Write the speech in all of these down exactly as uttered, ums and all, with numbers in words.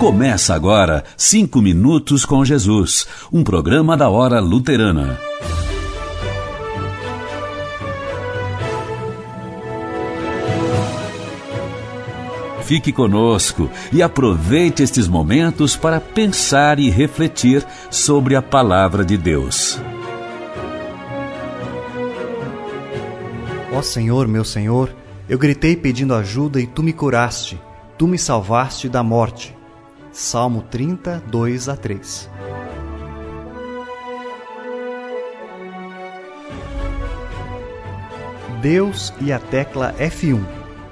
Começa agora Cinco Minutos com Jesus, um programa da Hora Luterana. Fique conosco e aproveite estes momentos para pensar e refletir sobre a Palavra de Deus. Ó Senhor, meu Senhor, eu gritei pedindo ajuda e Tu me curaste, Tu me salvaste da morte. Salmo trinta, dois a três. Deus e a tecla F um.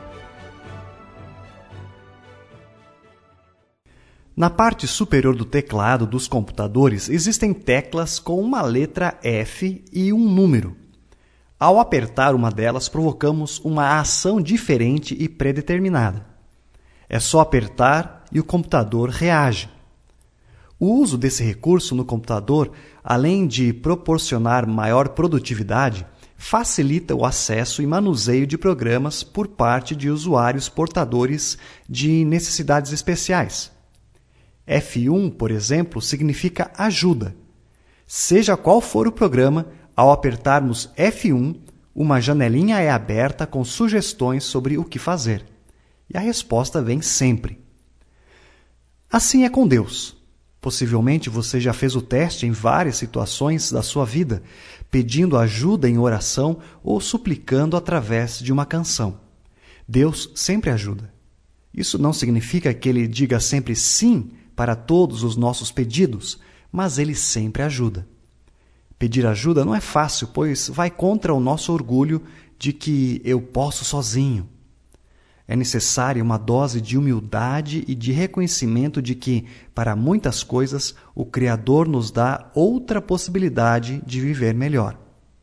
Na parte superior do teclado dos computadores existem teclas com uma letra F e um número. Ao apertar uma delas, provocamos uma ação diferente e predeterminada. É só apertar e o computador reage. O uso desse recurso no computador, além de proporcionar maior produtividade, facilita o acesso e manuseio de programas por parte de usuários portadores de necessidades especiais. F um, por exemplo, significa ajuda. Seja qual for o programa, ao apertarmos F um, uma janelinha é aberta com sugestões sobre o que fazer. E a resposta vem sempre. Assim é com Deus. Possivelmente você já fez o teste em várias situações da sua vida, pedindo ajuda em oração ou suplicando através de uma canção. Deus sempre ajuda. Isso não significa que Ele diga sempre sim para todos os nossos pedidos, mas Ele sempre ajuda. Pedir ajuda não é fácil, pois vai contra o nosso orgulho de que eu posso sozinho. É necessária uma dose de humildade e de reconhecimento de que, para muitas coisas, o Criador nos dá outra possibilidade de viver melhor.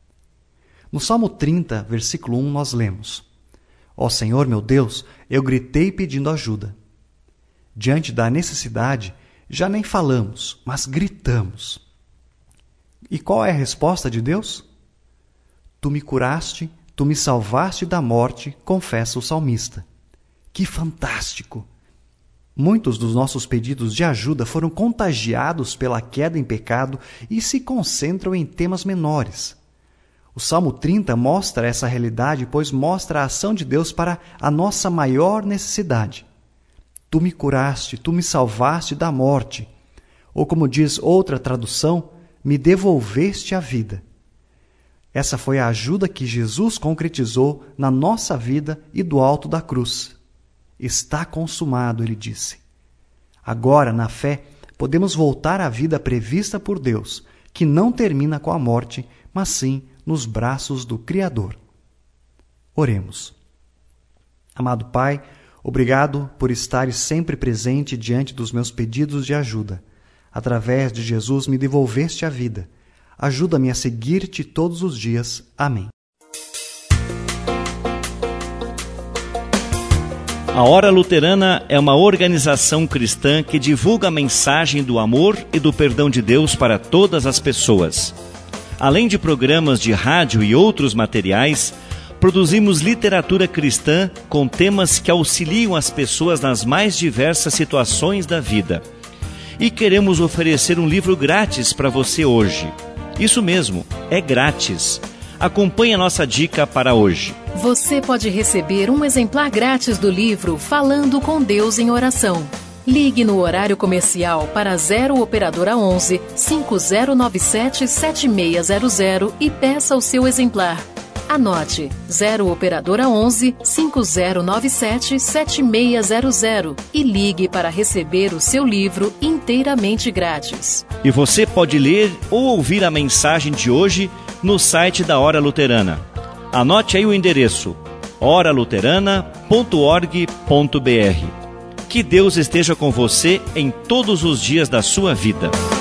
No Salmo trinta, versículo um, nós lemos: Ó Senhor meu Deus, eu gritei pedindo ajuda. Diante da necessidade, já nem falamos, mas gritamos. E qual é a resposta de Deus? Tu me curaste, tu me salvaste da morte, confessa o salmista. Que fantástico! Muitos dos nossos pedidos de ajuda foram contagiados pela queda em pecado e se concentram em temas menores. O Salmo trinta mostra essa realidade, pois mostra a ação de Deus para a nossa maior necessidade. Tu me curaste, tu me salvaste da morte. Ou como diz outra tradução, me devolveste a vida. Essa foi a ajuda que Jesus concretizou na nossa vida e do alto da cruz. Está consumado, ele disse. Agora, na fé, podemos voltar à vida prevista por Deus, que não termina com a morte, mas sim nos braços do Criador. Oremos. Amado Pai, obrigado por estares sempre presente diante dos meus pedidos de ajuda. Através de Jesus me devolveste a vida. Ajuda-me a seguir-te todos os dias. Amém. A Hora Luterana é uma organização cristã que divulga a mensagem do amor e do perdão de Deus para todas as pessoas. Além de programas de rádio e outros materiais, produzimos literatura cristã com temas que auxiliam as pessoas nas mais diversas situações da vida. E queremos oferecer um livro grátis para você hoje. Isso mesmo, é grátis. Acompanhe a nossa dica para hoje. Você pode receber um exemplar grátis do livro Falando com Deus em Oração. Ligue no horário comercial para zero Operadora onze, cinco zero nove sete, sete seis zero zero e peça o seu exemplar. Anote zero Operadora onze, cinco zero nove sete, sete seis zero zero e ligue para receber o seu livro inteiramente grátis. E você pode ler ou ouvir a mensagem de hoje no site da Hora Luterana. Anote aí o endereço hora luterana ponto org ponto br. Que Deus esteja com você em todos os dias da sua vida.